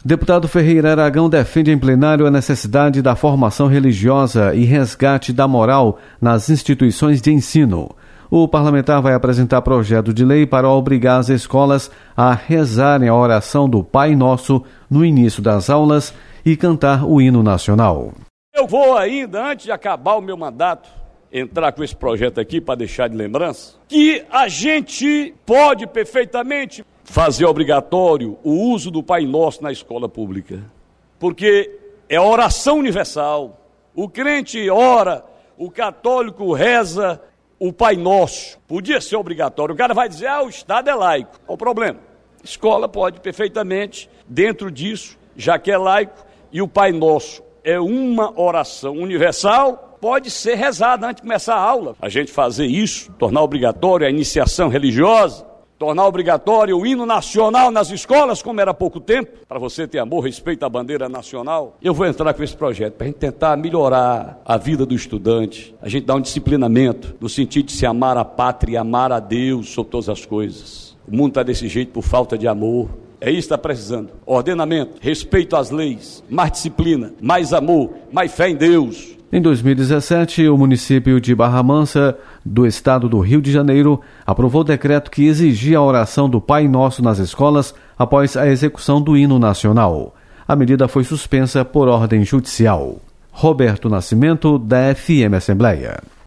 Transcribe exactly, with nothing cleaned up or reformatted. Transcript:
Deputado Ferreira Aragão defende em plenário a necessidade da formação religiosa e resgate da moral nas instituições de ensino. O parlamentar vai apresentar projeto de lei para obrigar as escolas a rezarem a oração do Pai Nosso no início das aulas e cantar o hino nacional. Eu vou ainda, antes de acabar o meu mandato, entrar com esse projeto aqui para deixar de lembrança, que a gente pode perfeitamente fazer obrigatório o uso do Pai Nosso na escola pública, porque é a oração universal. O crente ora, o católico reza o Pai Nosso. Podia ser obrigatório. O cara vai dizer, ah, o Estado é laico. Qual o problema? A escola pode perfeitamente, dentro disso, já que é laico, e o Pai Nosso é uma oração universal, pode ser rezada antes de começar a aula. A gente fazer isso, tornar obrigatório a iniciação religiosa, tornar obrigatório o hino nacional nas escolas, como era há pouco tempo, para você ter amor, respeito à bandeira nacional. Eu vou entrar com esse projeto para a gente tentar melhorar a vida do estudante, a gente dar um disciplinamento no sentido de se amar a pátria e amar a Deus sobre todas as coisas. O mundo está desse jeito por falta de amor. É isso que está precisando. Ordenamento, respeito às leis, mais disciplina, mais amor, mais fé em Deus. Em dois mil e dezessete, o município de Barra Mansa, do estado do Rio de Janeiro, aprovou o decreto que exigia a oração do Pai Nosso nas escolas após a execução do hino nacional. A medida foi suspensa por ordem judicial. Roberto Nascimento, da F M Assembleia.